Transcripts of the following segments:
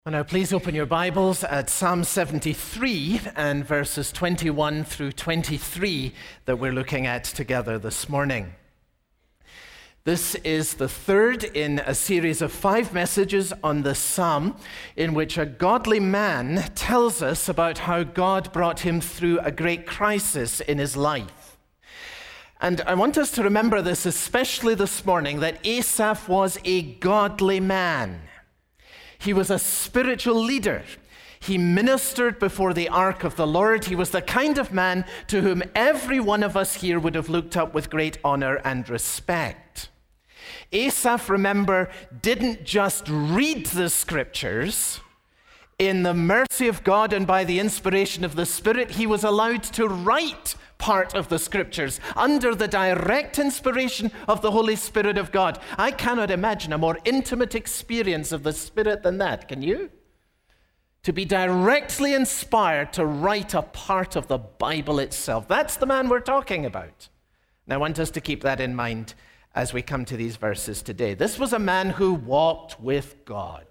Well, now please open your Bibles at Psalm 73 and verses 21 through 23 that we're looking at together this morning. This is the third in a series of 5 messages on this psalm in which a godly man tells us about how God brought him through a great crisis in his life. And I want us to remember this, especially this morning, that Asaph was a godly man. He was a spiritual leader. He ministered before the ark of the Lord. He was the kind of man to whom every one of us here would have looked up with great honor and respect. Asaph, remember, didn't just read the scriptures. In the mercy of God and by the inspiration of the Spirit, he was allowed to write part of the scriptures under the direct inspiration of the Holy Spirit of God. I cannot imagine a more intimate experience of the Spirit than that, can you? To be directly inspired to write a part of the Bible itself. That's the man we're talking about. And I want us to keep that in mind as we come to these verses today. This was a man who walked with God.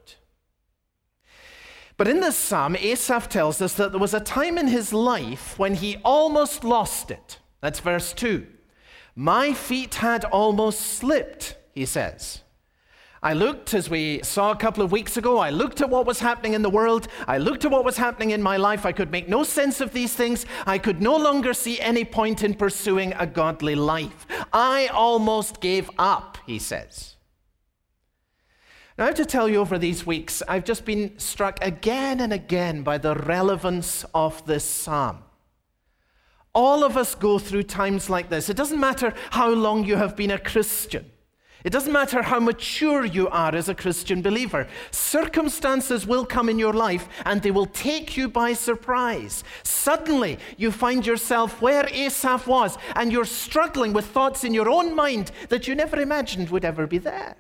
But in this psalm, Asaph tells us that there was a time in his life when he almost lost it. That's verse 2. My feet had almost slipped, he says. I looked, as we saw a couple of weeks ago, I looked at what was happening in the world. I looked at what was happening in my life. I could make no sense of these things. I could no longer see any point in pursuing a godly life. I almost gave up, he says. Now, I have to tell you, over these weeks, I've just been struck again and again by the relevance of this psalm. All of us go through times like this. It doesn't matter how long you have been a Christian. It doesn't matter how mature you are as a Christian believer. Circumstances will come in your life and they will take you by surprise. Suddenly, you find yourself where Asaph was, and you're struggling with thoughts in your own mind that you never imagined would ever be there.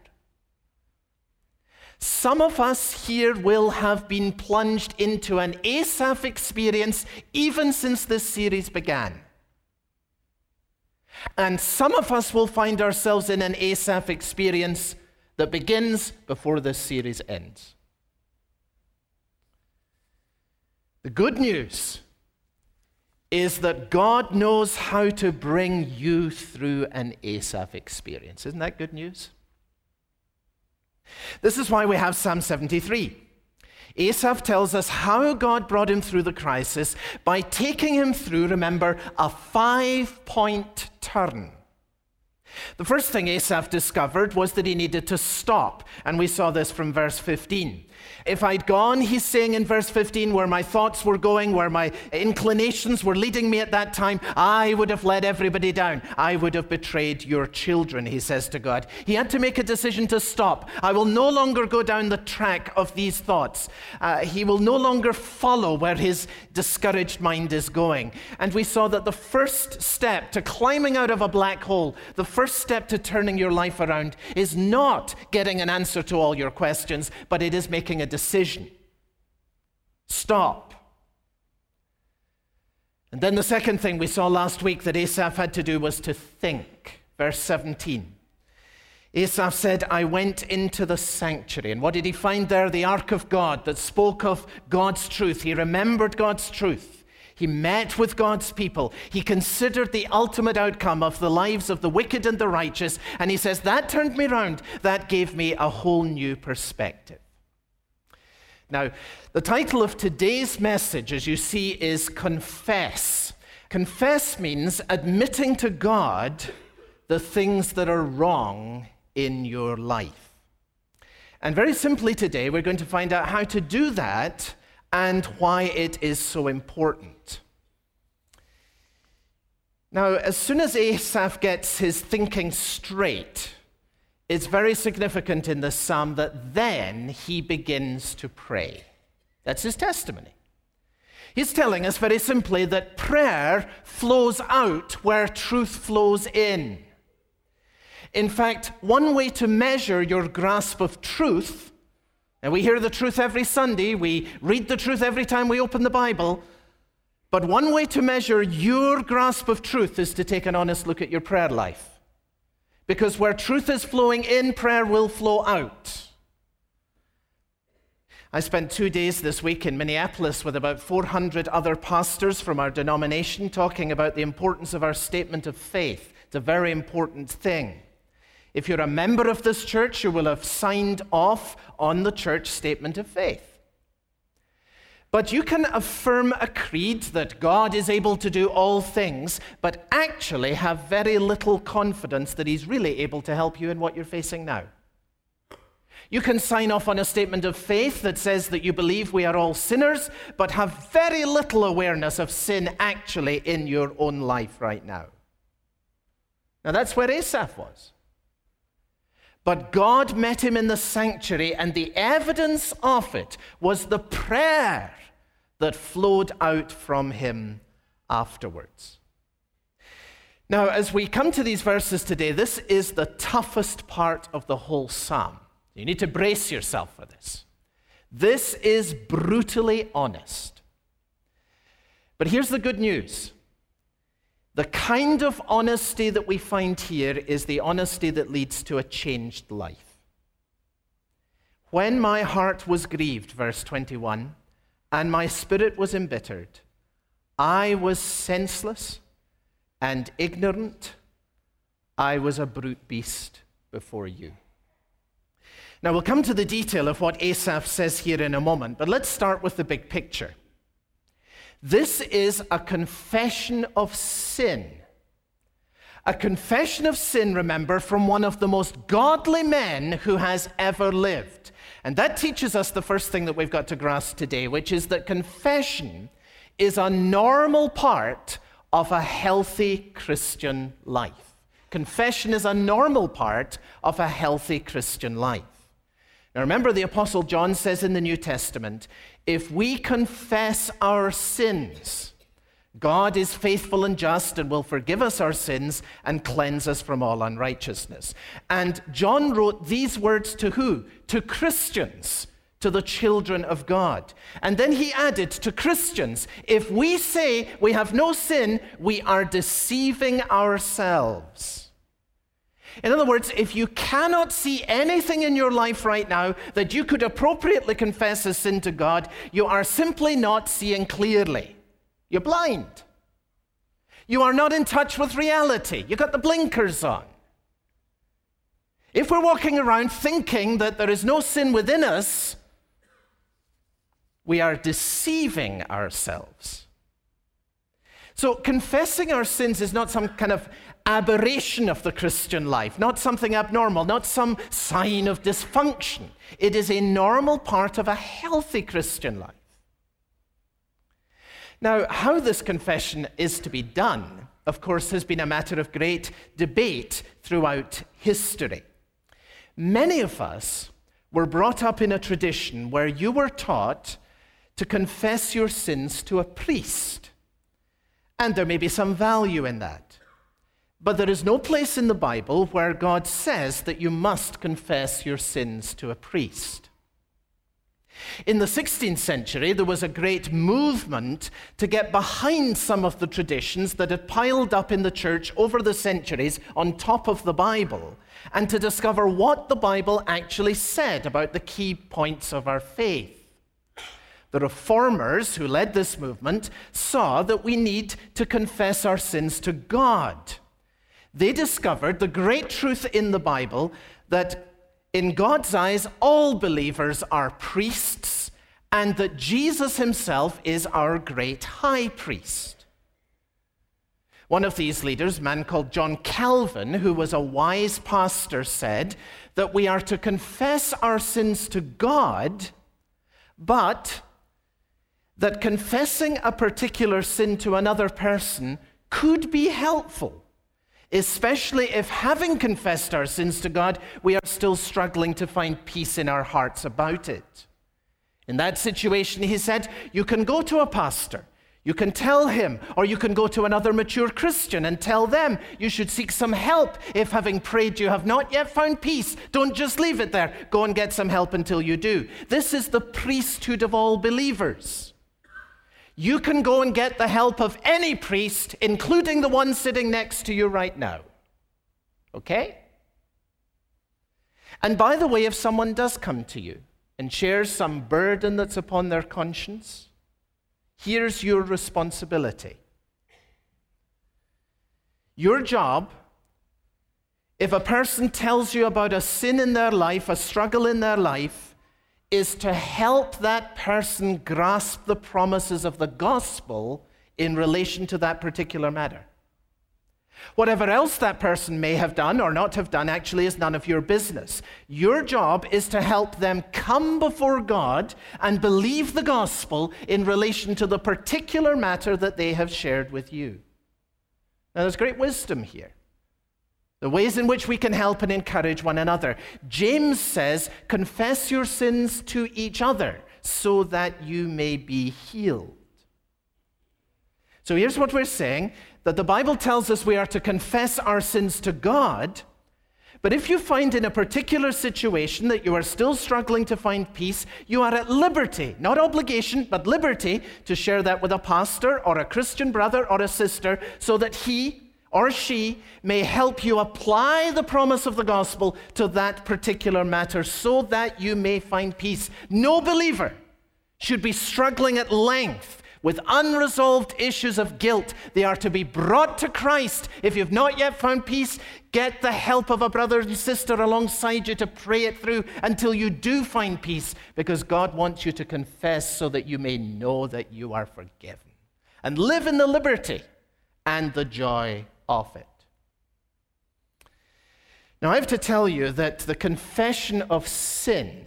Some of us here will have been plunged into an Asaph experience even since this series began. And some of us will find ourselves in an Asaph experience that begins before this series ends. The good news is that God knows how to bring you through an Asaph experience. Isn't that good news? This is why we have Psalm 73. Asaph tells us how God brought him through the crisis by taking him through, remember, a 5-point turn. The first thing Asaph discovered was that he needed to stop, and we saw this from verse 15. If I'd gone, he's saying in verse 15, where my thoughts were going, where my inclinations were leading me at that time, I would have let everybody down. I would have betrayed your children, he says to God. He had to make a decision to stop. I will no longer go down the track of these thoughts. He will no longer follow where his discouraged mind is going. And we saw that the first step to climbing out of a black hole, the first step to turning your life around, is not getting an answer to all your questions, but it is making a decision. Stop. And then the second thing we saw last week that Asaph had to do was to think. Verse 17. Asaph said, I went into the sanctuary. And what did he find there? The ark of God that spoke of God's truth. He remembered God's truth. He met with God's people. He considered the ultimate outcome of the lives of the wicked and the righteous. And he says, that turned me around. That gave me a whole new perspective. Now, the title of today's message, as you see, is Confess. Confess means admitting to God the things that are wrong in your life. And very simply today, we're going to find out how to do that and why it is so important. Now, as soon as Asaph gets his thinking straight, it's very significant in this psalm that then he begins to pray. That's his testimony. He's telling us very simply that prayer flows out where truth flows in. In fact, one way to measure your grasp of truth, and we hear the truth every Sunday, we read the truth every time we open the Bible, but one way to measure your grasp of truth is to take an honest look at your prayer life. Because where truth is flowing in, prayer will flow out. I spent 2 days this week in Minneapolis with about 400 other pastors from our denomination talking about the importance of our statement of faith. It's a very important thing. If you're a member of this church, you will have signed off on the church statement of faith. But you can affirm a creed that God is able to do all things, but actually have very little confidence that He's really able to help you in what you're facing now. You can sign off on a statement of faith that says that you believe we are all sinners, but have very little awareness of sin actually in your own life right now. Now that's where Asaph was. But God met him in the sanctuary, and the evidence of it was the prayer that flowed out from him afterwards. Now, as we come to these verses today, this is the toughest part of the whole psalm. You need to brace yourself for this. This is brutally honest. But here's the good news. The kind of honesty that we find here is the honesty that leads to a changed life. When my heart was grieved, verse 21, and my spirit was embittered, I was senseless and ignorant. I was a brute beast before you. Now, we'll come to the detail of what Asaph says here in a moment, but let's start with the big picture. This is a confession of sin. A confession of sin, remember, from one of the most godly men who has ever lived. And that teaches us the first thing that we've got to grasp today, which is that confession is a normal part of a healthy Christian life. Confession is a normal part of a healthy Christian life. Now remember, the Apostle John says in the New Testament, if we confess our sins, God is faithful and just and will forgive us our sins and cleanse us from all unrighteousness. And John wrote these words to who? To Christians, to the children of God. And then he added to Christians, if we say we have no sin, we are deceiving ourselves. In other words, if you cannot see anything in your life right now that you could appropriately confess as sin to God, you are simply not seeing clearly. You're blind. You are not in touch with reality. You've got the blinkers on. If we're walking around thinking that there is no sin within us, we are deceiving ourselves. So confessing our sins is not some kind of aberration of the Christian life, not something abnormal, not some sign of dysfunction. It is a normal part of a healthy Christian life. Now, how this confession is to be done, of course, has been a matter of great debate throughout history. Many of us were brought up in a tradition where you were taught to confess your sins to a priest. And there may be some value in that. But there is no place in the Bible where God says that you must confess your sins to a priest. In the 16th century, there was a great movement to get behind some of the traditions that had piled up in the church over the centuries on top of the Bible, and to discover what the Bible actually said about the key points of our faith. The reformers who led this movement saw that we need to confess our sins to God. They discovered the great truth in the Bible that in God's eyes, all believers are priests, and that Jesus himself is our great high priest. One of these leaders, a man called John Calvin, who was a wise pastor, said that we are to confess our sins to God, but that confessing a particular sin to another person could be helpful, especially if, having confessed our sins to God, we are still struggling to find peace in our hearts about it. In that situation, he said, you can go to a pastor, you can tell him, or you can go to another mature Christian and tell them you should seek some help if, having prayed, you have not yet found peace. Don't just leave it there. Go and get some help until you do. This is the priesthood of all believers. You can go and get the help of any priest, including the one sitting next to you right now. Okay? And by the way, if someone does come to you and shares some burden that's upon their conscience, here's your responsibility. Your job, if a person tells you about a sin in their life, a struggle in their life, is to help that person grasp the promises of the gospel in relation to that particular matter. Whatever else that person may have done or not have done actually is none of your business. Your job is to help them come before God and believe the gospel in relation to the particular matter that they have shared with you. Now, there's great wisdom here. The ways in which we can help and encourage one another. James says, confess your sins to each other so that you may be healed. So here's what we're saying, that the Bible tells us we are to confess our sins to God, but if you find in a particular situation that you are still struggling to find peace, you are at liberty, not obligation, but liberty to share that with a pastor or a Christian brother or a sister so that he or she may help you apply the promise of the gospel to that particular matter so that you may find peace. No believer should be struggling at length with unresolved issues of guilt. They are to be brought to Christ. If you've not yet found peace, get the help of a brother and sister alongside you to pray it through until you do find peace, because God wants you to confess so that you may know that you are forgiven and live in the liberty and the joy of it. Now, I have to tell you that the confession of sin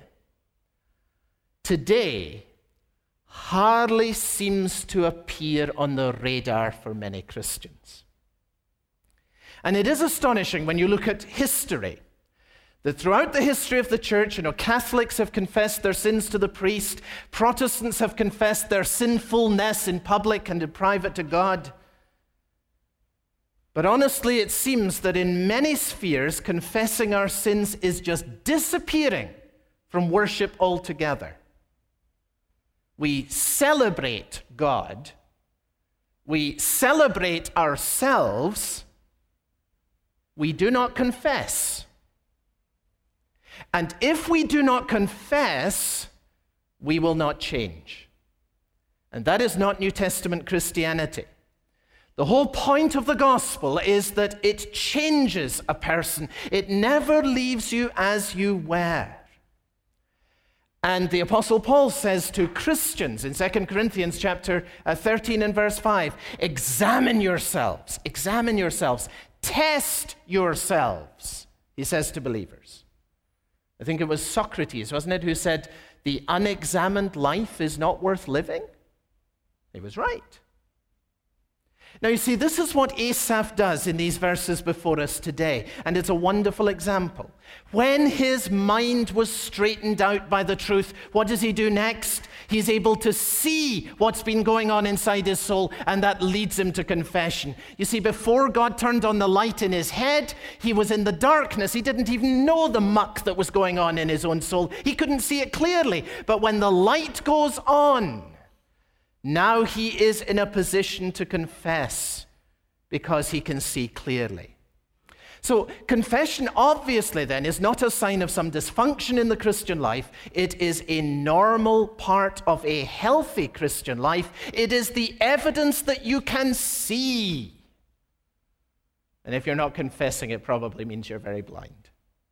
today hardly seems to appear on the radar for many Christians. And it is astonishing when you look at history, that throughout the history of the church, Catholics have confessed their sins to the priest, Protestants have confessed their sinfulness in public and in private to God. But honestly, it seems that in many spheres, confessing our sins is just disappearing from worship altogether. We celebrate God, we celebrate ourselves, we do not confess. And if we do not confess, we will not change. And that is not New Testament Christianity. The whole point of the gospel is that it changes a person. It never leaves you as you were. And the Apostle Paul says to Christians in 2 Corinthians chapter 13 and verse 5, examine yourselves, test yourselves, he says to believers. I think it was Socrates, wasn't it, who said, the unexamined life is not worth living? He was right. Now, you see, this is what Asaph does in these verses before us today, and it's a wonderful example. When his mind was straightened out by the truth, what does he do next? He's able to see what's been going on inside his soul, and that leads him to confession. You see, before God turned on the light in his head, he was in the darkness. He didn't even know the muck that was going on in his own soul. He couldn't see it clearly. But when the light goes on, now he is in a position to confess because he can see clearly. So confession obviously then is not a sign of some dysfunction in the Christian life. It is a normal part of a healthy Christian life. It is the evidence that you can see. And if you're not confessing, it probably means you're very blind.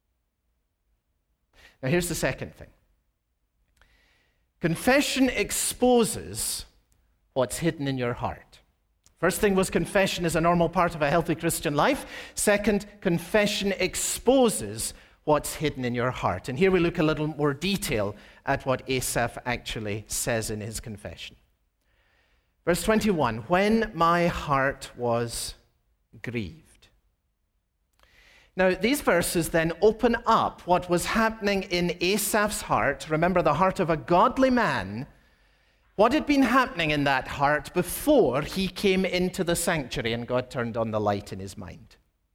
Now here's the second thing. Confession exposes what's hidden in your heart. First thing was confession is a normal part of a healthy Christian life. Second, confession exposes what's hidden in your heart. And here we look a little more detail at what Asaph actually says in his confession. Verse 21, when my heart was grieved. Now, these verses then open up what was happening in Asaph's heart. Remember, the heart of a godly man. What had been happening in that heart before he came into the sanctuary and God turned on the light in his mind?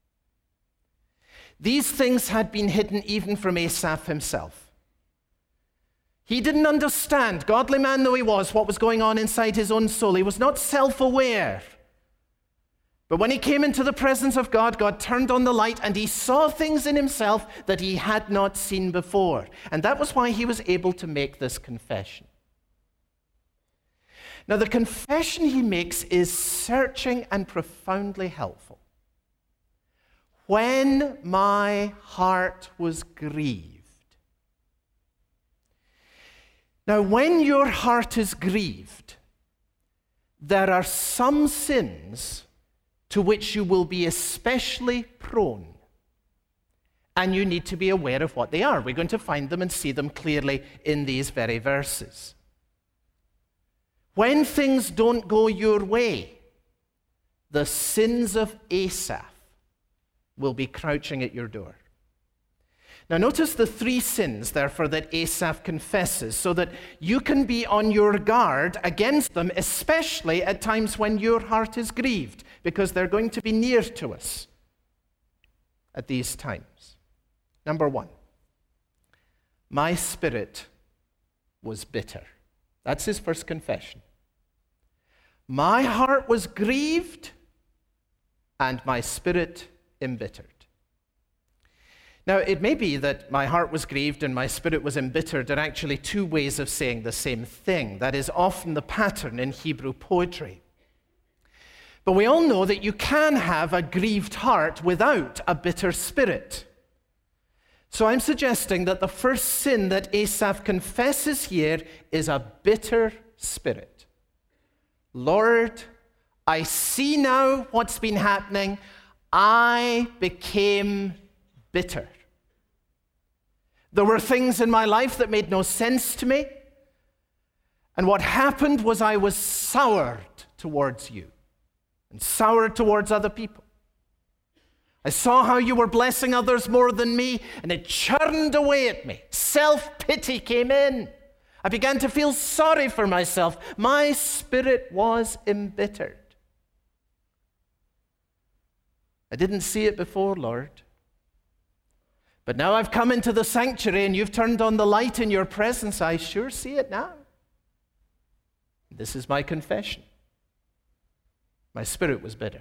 These things had been hidden even from Asaph himself. He didn't understand, godly man though he was, what was going on inside his own soul. He was not self-aware. But when he came into the presence of God, God turned on the light and he saw things in himself that he had not seen before. And that was why he was able to make this confession. Now, the confession he makes is searching and profoundly helpful. When my heart was grieved. Now, when your heart is grieved, there are some sins to which you will be especially prone. And you need to be aware of what they are. We're going to find them and see them clearly in these very verses. When things don't go your way, the sins of Asaph will be crouching at your door. Now notice the three sins, therefore, that Asaph confesses, so that you can be on your guard against them, especially at times when your heart is grieved, because they're going to be near to us at these times. Number one, my spirit was bitter. That's his first confession. My heart was grieved, and my spirit embittered. Now, it may be that my heart was grieved and my spirit was embittered are actually two ways of saying the same thing. That is often the pattern in Hebrew poetry. But we all know that you can have a grieved heart without a bitter spirit. So I'm suggesting that the first sin that Asaph confesses here is a bitter spirit. Lord, I see now what's been happening. I became bitter. There were things in my life that made no sense to me. And what happened was I was soured towards you and soured towards other people. I saw how you were blessing others more than me, and it churned away at me. Self-pity came in. I began to feel sorry for myself. My spirit was embittered. I didn't see it before, Lord. But now I've come into the sanctuary and you've turned on the light in your presence. I sure see it now. This is my confession. My spirit was bitter.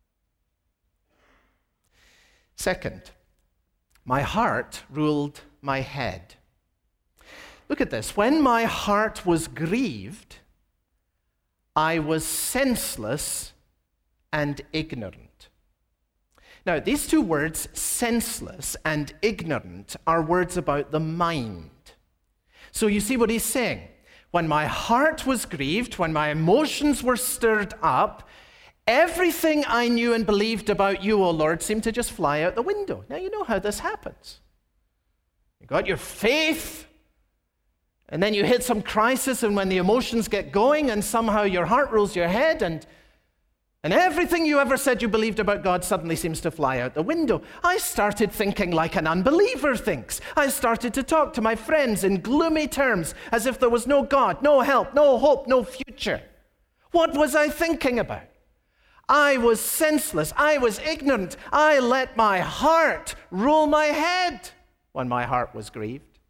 Second, my heart ruled my head. Look at this. When my heart was grieved, I was senseless and ignorant. Now, these two words, senseless and ignorant, are words about the mind. So you see what he's saying. When my heart was grieved, when my emotions were stirred up, everything I knew and believed about you, O Lord, seemed to just fly out the window. Now, you know how this happens. You got your faith, and then you hit some crisis, and when the emotions get going, and somehow your heart rules your head, and everything you ever said you believed about God suddenly seems to fly out the window. I started thinking like an unbeliever thinks. I started to talk to my friends in gloomy terms, as if there was no God, no help, no hope, no future. What was I thinking about? I was senseless. I was ignorant. I let my heart rule my head when my heart was grieved.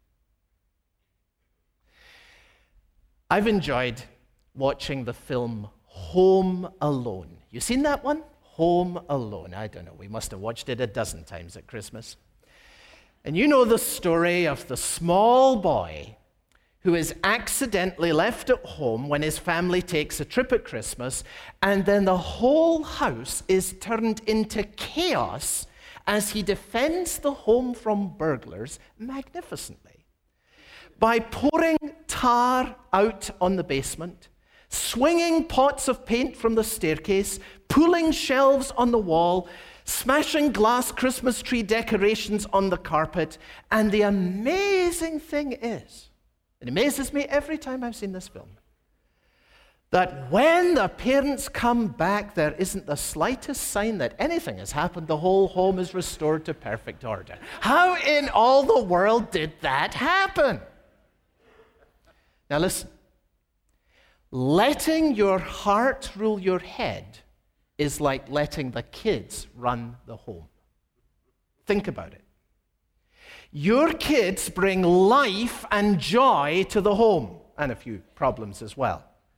I've enjoyed watching the film Home Alone. You seen that one? Home Alone. I don't know. We must have watched it a dozen times at Christmas. And you know the story of the small boy who is accidentally left at home when his family takes a trip at Christmas, and then the whole house is turned into chaos as he defends the home from burglars magnificently by pouring tar out on the basement, swinging pots of paint from the staircase, pulling shelves on the wall, smashing glass Christmas tree decorations on the carpet. And the amazing thing is, it amazes me every time I've seen this film, that when the parents come back, there isn't the slightest sign that anything has happened. The whole home is restored to perfect order. How in all the world did that happen? Now listen. Letting your heart rule your head is like letting the kids run the home. Think about it. Your kids bring life and joy to the home, and a few problems as well.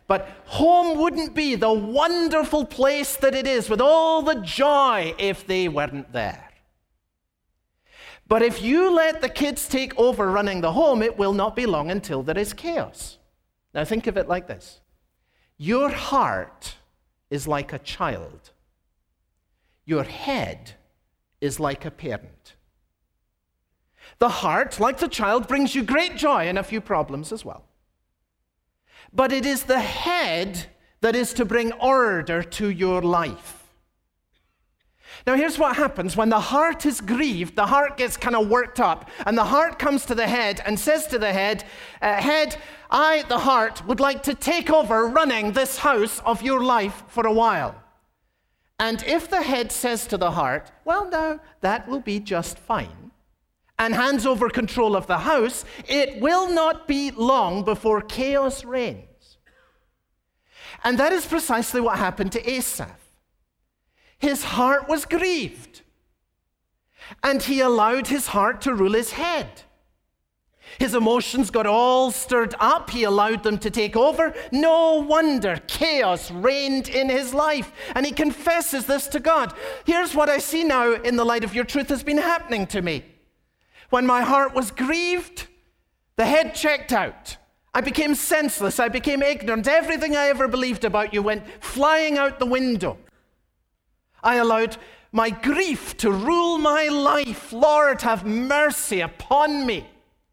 But home wouldn't be the wonderful place that it is with all the joy if they weren't there. But if you let the kids take over running the home, it will not be long until there is chaos. Now think of it like this. Your heart is like a child. Your head is like a parent. The heart, like the child, brings you great joy and a few problems as well. But it is the head that is to bring order to your life. Now here's what happens. When the heart is grieved, the heart gets kind of worked up, and the heart comes to the head and says to the head, Head, I, the heart, would like to take over running this house of your life for a while. And if the head says to the heart, well, no, that will be just fine, and hands over control of the house, it will not be long before chaos reigns. And that is precisely what happened to Asaph. His heart was grieved, and he allowed his heart to rule his head. His emotions got all stirred up. He allowed them to take over. No wonder chaos reigned in his life. And he confesses this to God. Here's what I see now in the light of your truth has been happening to me. When my heart was grieved, the head checked out. I became senseless. I became ignorant. Everything I ever believed about you went flying out the window. I allowed my grief to rule my life. Lord, have mercy upon me.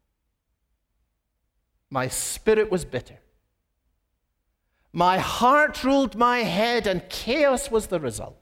My spirit was bitter. My heart ruled my head, and chaos was the result.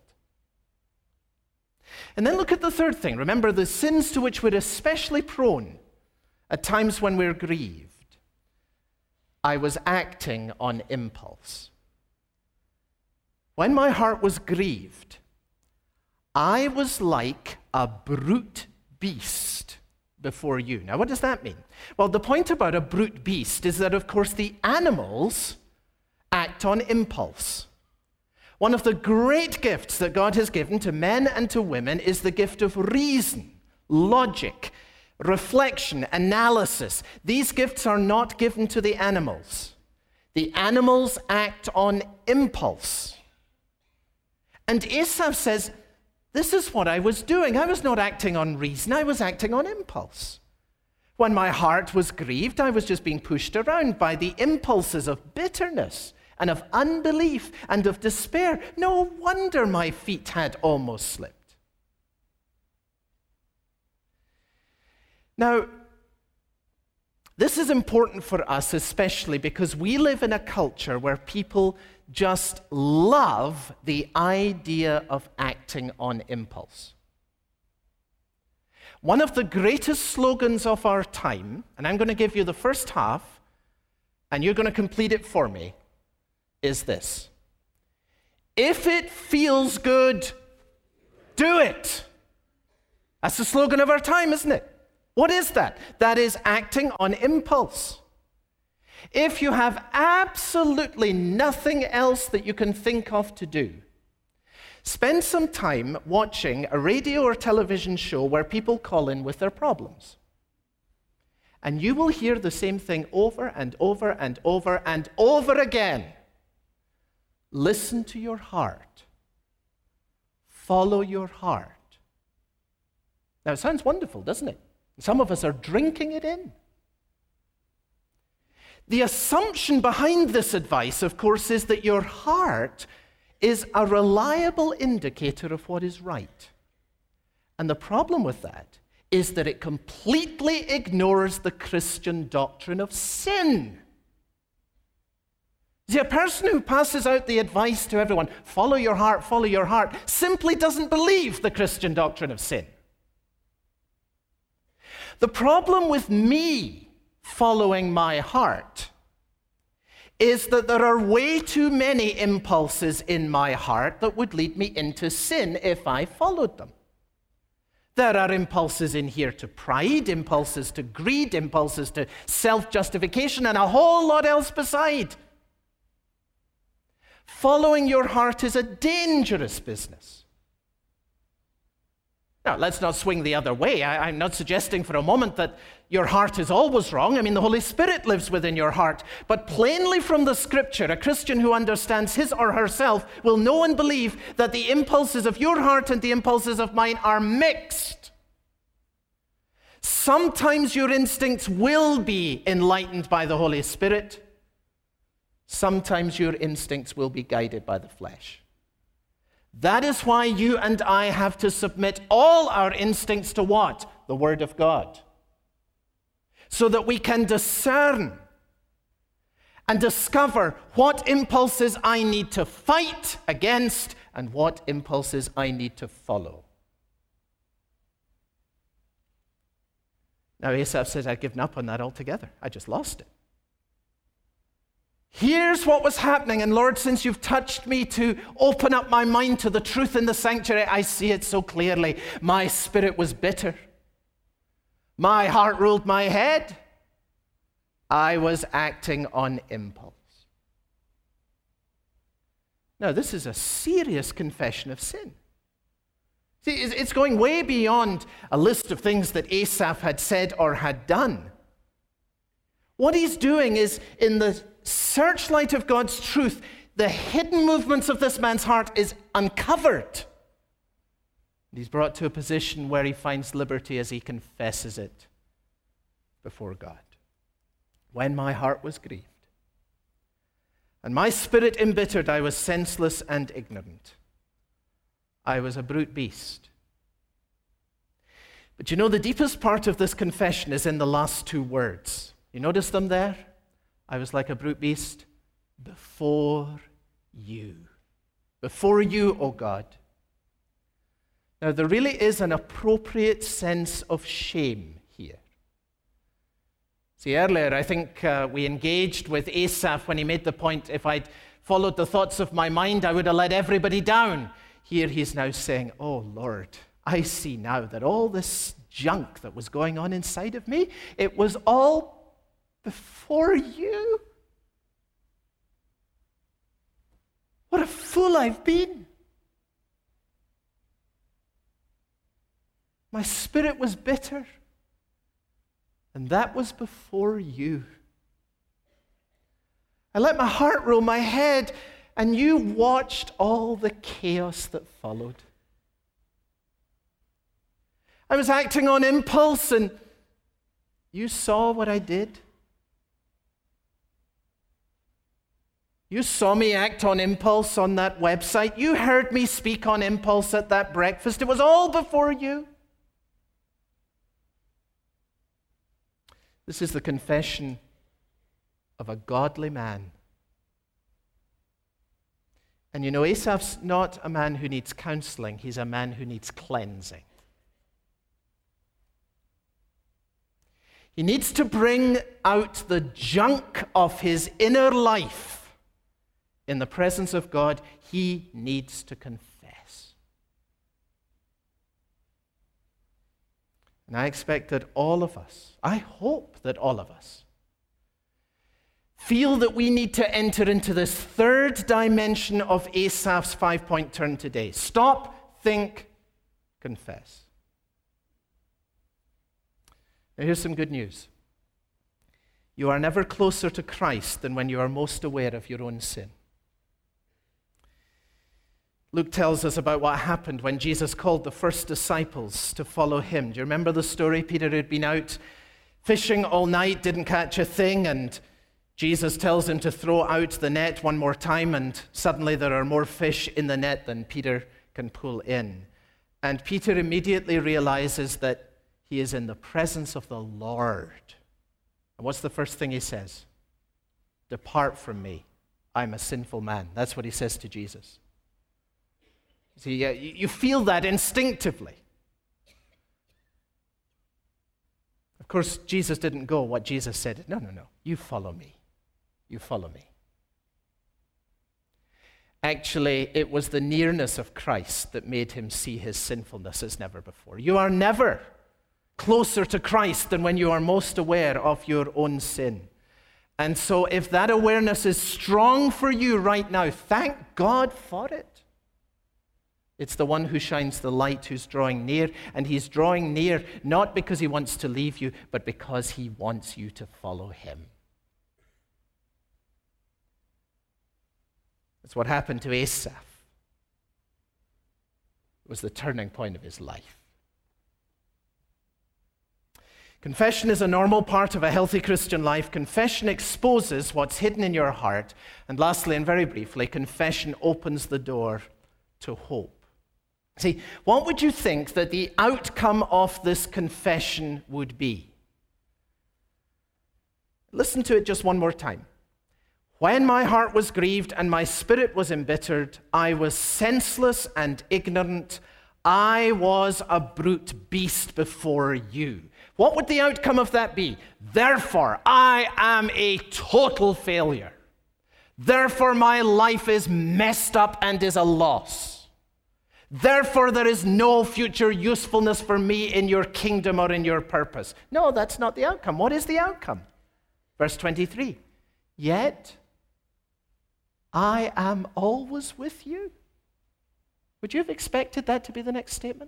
And then look at the third thing. Remember the sins to which we're especially prone at times when we're grieved. I was acting on impulse. When my heart was grieved, I was like a brute beast before you. Now, what does that mean? Well, the point about a brute beast is that, of course, the animals act on impulse. One of the great gifts that God has given to men and to women is the gift of reason, logic, reflection, analysis. These gifts are not given to the animals. The animals act on impulse. And Asaph says, this is what I was doing. I was not acting on reason. I was acting on impulse. When my heart was grieved, I was just being pushed around by the impulses of bitterness and of unbelief and of despair. No wonder my feet had almost slipped. Now, this is important for us, especially because we live in a culture where people just love the idea of acting on impulse. One of the greatest slogans of our time, and I'm going to give you the first half, and you're going to complete it for me, is this. If it feels good, do it. That's the slogan of our time, isn't it? What is that? That is acting on impulse. If you have absolutely nothing else that you can think of to do, spend some time watching a radio or television show where people call in with their problems. And you will hear the same thing over and over and over and over again. Listen to your heart. Follow your heart. Now, it sounds wonderful, doesn't it? Some of us are drinking it in. The assumption behind this advice, of course, is that your heart is a reliable indicator of what is right. And the problem with that is that it completely ignores the Christian doctrine of sin. See, a person who passes out the advice to everyone, follow your heart, simply doesn't believe the Christian doctrine of sin. The problem with me following my heart is that there are way too many impulses in my heart that would lead me into sin if I followed them. There are impulses in here to pride, impulses to greed, impulses to self-justification, and a whole lot else beside. Following your heart is a dangerous business. Now, let's not swing the other way. I'm not suggesting for a moment that your heart is always wrong. I mean, the Holy Spirit lives within your heart. But plainly from the Scripture, a Christian who understands his or herself will know and believe that the impulses of your heart and the impulses of mine are mixed. Sometimes your instincts will be enlightened by the Holy Spirit. Sometimes your instincts will be guided by the flesh. That is why you and I have to submit all our instincts to what? The Word of God. So that we can discern and discover what impulses I need to fight against and what impulses I need to follow. Now, Asaph says, I've given up on that altogether. I just lost it. Here's what was happening, and Lord, since you've touched me to open up my mind to the truth in the sanctuary, I see it so clearly. My spirit was bitter. My heart ruled my head. I was acting on impulse. Now, this is a serious confession of sin. See, it's going way beyond a list of things that Asaph had said or had done. What he's doing is, in the searchlight of God's truth, the hidden movements of this man's heart is uncovered. He's brought to a position where he finds liberty as he confesses it before God. When my heart was grieved, and my spirit embittered, I was senseless and ignorant. I was a brute beast. But you know, the deepest part of this confession is in the last two words. You notice them there? I was like a brute beast before you. Before you, O God. Now, there really is an appropriate sense of shame here. See, earlier, I think we engaged with Asaph when he made the point, if I'd followed the thoughts of my mind, I would have let everybody down. Here he's now saying, oh, Lord, I see now that all this junk that was going on inside of me, it was all before you. What a fool I've been. My spirit was bitter, and that was before you. I let my heart rule my head, and you watched all the chaos that followed. I was acting on impulse, and you saw what I did. You saw me act on impulse on that website. You heard me speak on impulse at that breakfast. It was all before you. This is the confession of a godly man. And you know, Asaph's not a man who needs counseling. He's a man who needs cleansing. He needs to bring out the junk of his inner life. In the presence of God, he needs to confess. And I expect that all of us, I hope that all of us, feel that we need to enter into this third dimension of Asaph's 5-point turn today. Stop, think, confess. Now here's some good news. You are never closer to Christ than when you are most aware of your own sin. Luke tells us about what happened when Jesus called the first disciples to follow him. Do you remember the story? Peter had been out fishing all night, didn't catch a thing, and Jesus tells him to throw out the net one more time, and suddenly there are more fish in the net than Peter can pull in. And Peter immediately realizes that he is in the presence of the Lord. And what's the first thing he says? Depart from me, I'm a sinful man. That's what he says to Jesus. See, you feel that instinctively. Of course, Jesus didn't go what Jesus said. No, you follow me. You follow me. Actually, it was the nearness of Christ that made him see his sinfulness as never before. You are never closer to Christ than when you are most aware of your own sin. And so if that awareness is strong for you right now, thank God for it. It's the one who shines the light who's drawing near, and he's drawing near not because he wants to leave you, but because he wants you to follow him. That's what happened to Asaph. It was the turning point of his life. Confession is a normal part of a healthy Christian life. Confession exposes what's hidden in your heart. And lastly, and very briefly, confession opens the door to hope. See, what would you think that the outcome of this confession would be? Listen to it just one more time. When my heart was grieved and my spirit was embittered, I was senseless and ignorant. I was a brute beast before you. What would the outcome of that be? Therefore, I am a total failure. Therefore, my life is messed up and is a loss. Therefore, there is no future usefulness for me in your kingdom or in your purpose. No, that's not the outcome. What is the outcome? Verse 23. Yet, I am always with you. Would you have expected that to be the next statement?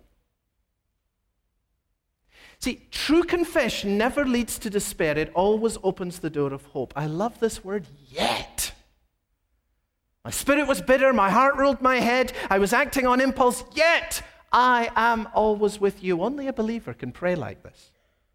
See, true confession never leads to despair. It always opens the door of hope. I love this word, yet. My spirit was bitter. My heart ruled my head. I was acting on impulse. Yet, I am always with you. Only a believer can pray like this.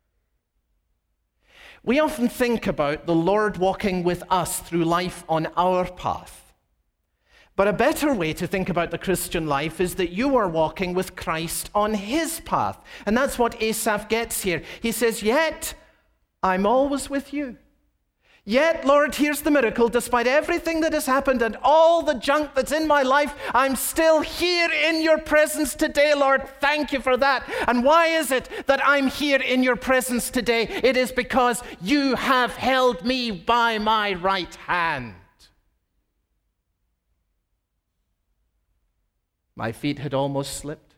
We often think about the Lord walking with us through life on our path. But a better way to think about the Christian life is that you are walking with Christ on his path. And that's what Asaph gets here. He says, yet I'm always with you. Yet, Lord, here's the miracle. Despite everything that has happened and all the junk that's in my life, I'm still here in your presence today, Lord. Thank you for that. And why is it that I'm here in your presence today? It is because you have held me by my right hand. My feet had almost slipped.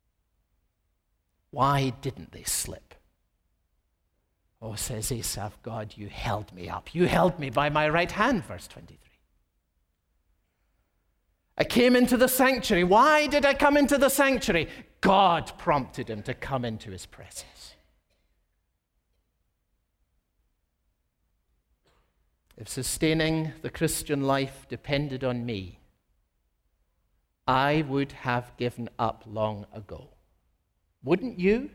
Why didn't they slip? Oh, says Asaph, God, you held me up. You held me by my right hand, verse 23. I came into the sanctuary. Why did I come into the sanctuary? God prompted him to come into his presence. If sustaining the Christian life depended on me, I would have given up long ago. Wouldn't you?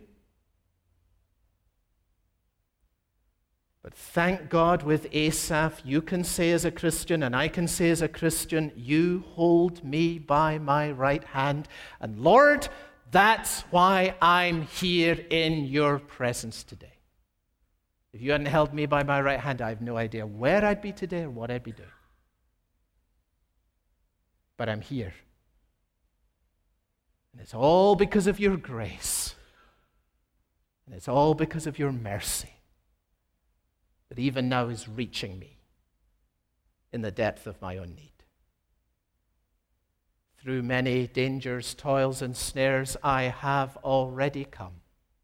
But thank God with Asaph, you can say as a Christian, and I can say as a Christian, you hold me by my right hand. And Lord, that's why I'm here in your presence today. If you hadn't held me by my right hand, I have no idea where I'd be today or what I'd be doing. But I'm here. And it's all because of your grace. And it's all because of your mercy that even now is reaching me in the depth of my own need. Through many dangers, toils, and snares, I have already come.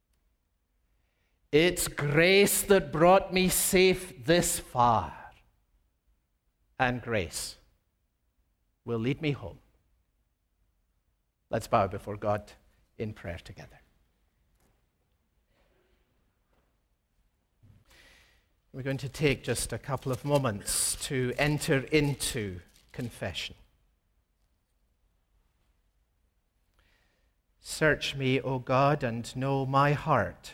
It's grace that brought me safe this far. And grace will lead me home. Let's bow before God in prayer together. We're going to take just a couple of moments to enter into confession. Search me, O God, and know my heart.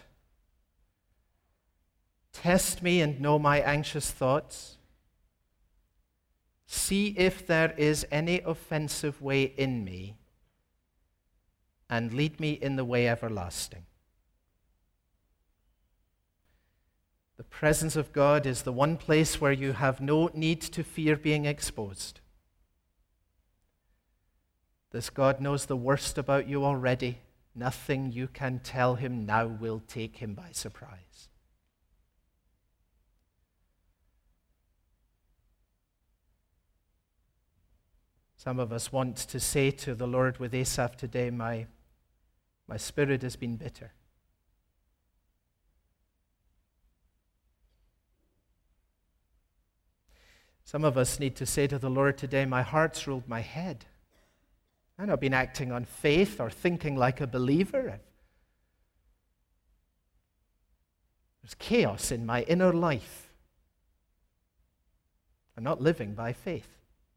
Test me and know my anxious thoughts. See if there is any offensive way in me, and lead me in the way everlasting. The presence of God is the one place where you have no need to fear being exposed. This God knows the worst about you already. Nothing you can tell him now will take him by surprise. Some of us want to say to the Lord with Asaph today, my spirit has been bitter. Some of us need to say to the Lord today, my heart's ruled my head. I've not been acting on faith or thinking like a believer. There's chaos in my inner life. I'm not living by faith.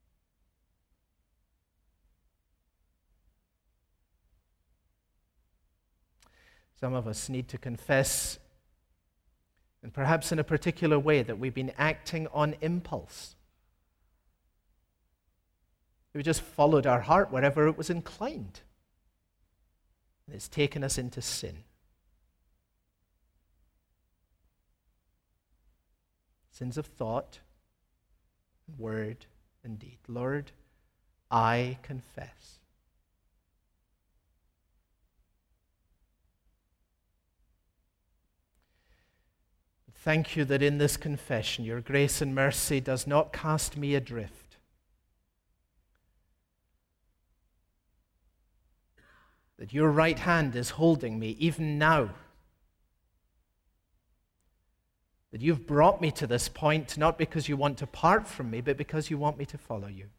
Some of us need to confess, and perhaps in a particular way, that we've been acting on impulse. We just followed our heart wherever it was inclined. And it's taken us into sin. Sins of thought, word, and deed. Lord, I confess. Thank you that in this confession, your grace and mercy does not cast me adrift. That your right hand is holding me even now. That you've brought me to this point not because you want to part from me, but because you want me to follow you.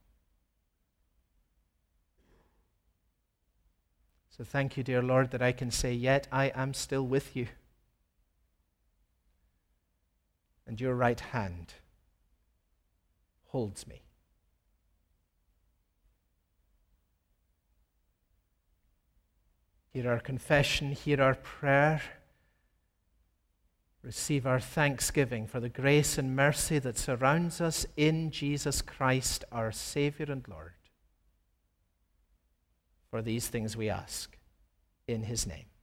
So thank you, dear Lord, that I can say, yet I am still with you. And your right hand holds me. Hear our confession, hear our prayer. Receive our thanksgiving for the grace and mercy that surrounds us in Jesus Christ, our Savior and Lord. For these things we ask in his name.